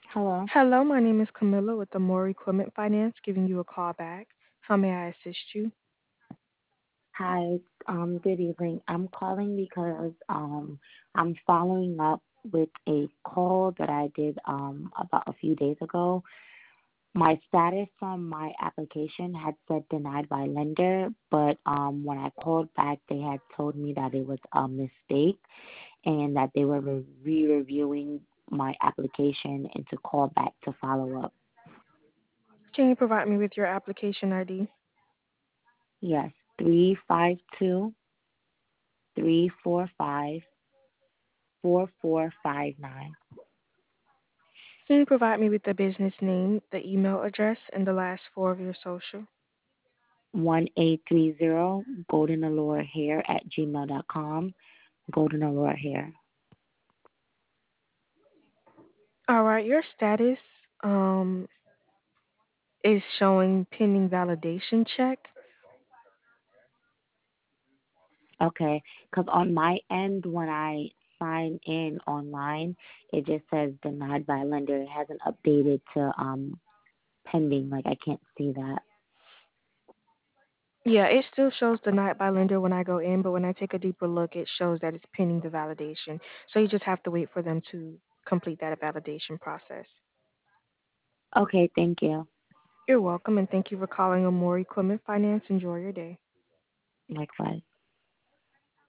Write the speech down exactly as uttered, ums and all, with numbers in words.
Hello. Hello, my name is Camilla with the More Equipment Finance, giving you a call back. How may I assist you? Hi. Um, good evening. I'm calling because um I'm following up with a call that I did um about a few days ago. My status on my application had said denied by lender, but um when I called back they had told me that it was a mistake and that they were re- re-reviewing my application and to call back to follow up. Can you provide me with your application I D? Yes, three five two three four five four four five nine. Can you provide me with the business name, the email address, and the last four of your social? one eight three zero golden allure hair at gmail dot com. Golden allure hair. All right, your status um, is showing pending validation check. Okay, because on my end, when I sign in online, it just says denied by lender. It hasn't updated to um pending. Like I can't see that. Yeah, it still shows denied by lender when I go in, but when I take a deeper look, it shows that it's pending the validation. So you just have to wait for them to complete that validation process. Okay, thank you. You're welcome, and thank you for calling Amore Equipment Finance. Enjoy your day. Likewise.